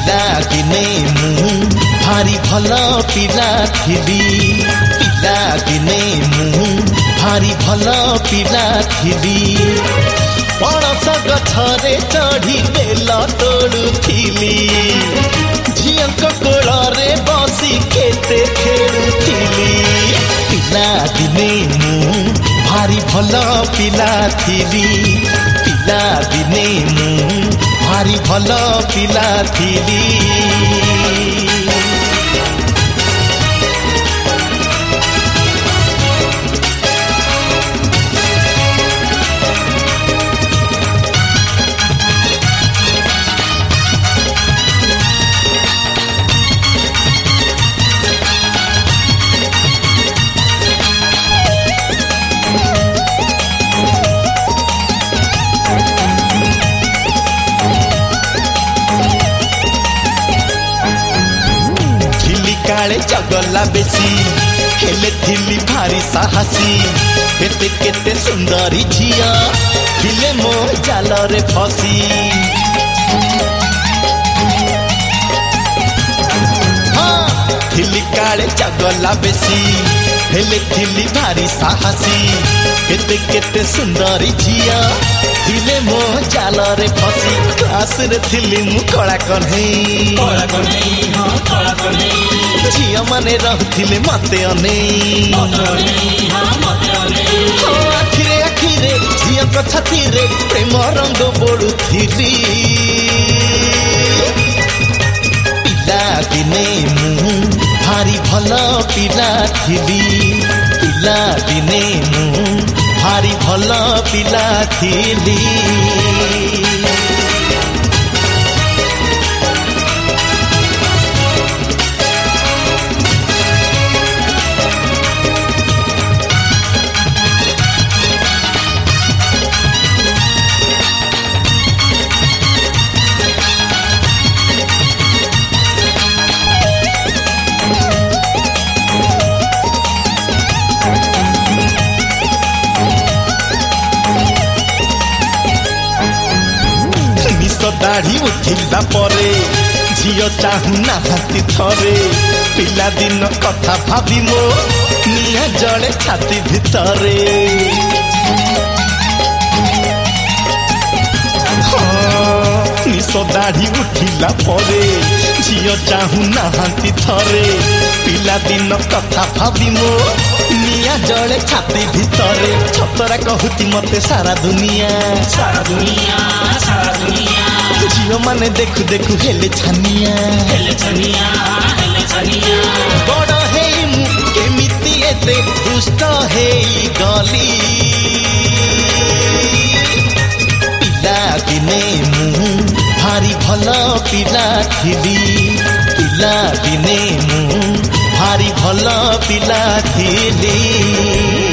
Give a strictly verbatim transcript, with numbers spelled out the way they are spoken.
पिला दिने मु भारी भल पिला थिली पिला दिने मु भारी भल पिला थिली पणस गछरे चढ़ी बेल तोड़ुथिली झियंक कोଳରେ बसी केते खेलुथिली पिला दिने मु भारी भल पिला थिली पिला दिने मु भारी भल पिला थिली काले जगला बेसी खेले थिली भारी साहसी केते केते सुंदरी झिया थिले मो जाल रे फसी हाँ थिली काले जगला बेसी खेले थिली भारी साहसी केते केते सुंदरी झिया थिले मो जाल रे फसी क्लास रे थिली मु कला कन्हई कला कन्हई हां कला कन्हई झिया माने रहुथिले मते अनेई आखिरे आखिरे झिया छातीरे प्रेम रंग बोलुथिली पिला दिने मु भारी भल पिला थिली पिला दिने मु भारी भल पिला थिली दाढ़ी उठिला परे झियो चाहू नाहाती थरे पिला दिन कथा भाभी मो निया जड़े छाती भितरे निश दाढ़ी उठिला परे झियो चाहू नाहाती थरे पिला दिन कथा भाभी मो निया जड़े छाती भितरे छतरा कहूती मते सारा दुनिया सारा दुनिया सारा दुनिया झियो माने देखु देखु हेले छानिया हेले छानिया हेले छानिया बड़ हेई मु केमिति एते दुष्ट हेई गली पिला दिने मु भारी भल पिला थिली पिला दिने मु भारी भल पिला थिली।